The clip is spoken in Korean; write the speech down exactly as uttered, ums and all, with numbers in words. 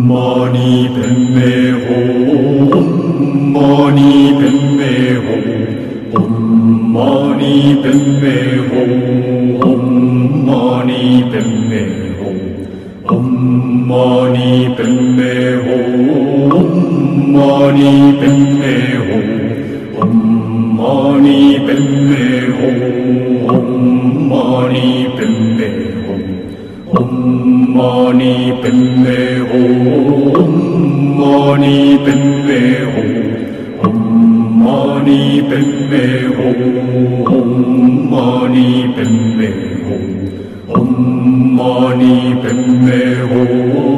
엄마니 뱀매호 엄마니 뱀매호 엄마니 뱀매호 엄마니 뱀매호 엄마니 뱀매호 엄마니 뱀매호 엄마니 뱀매호 엄마니 뱀매호 엄마니 뱀매호 엄마니 뱀매호 엄마니 뱀매호 엄마니 뱀매호 엄마니 뱀매호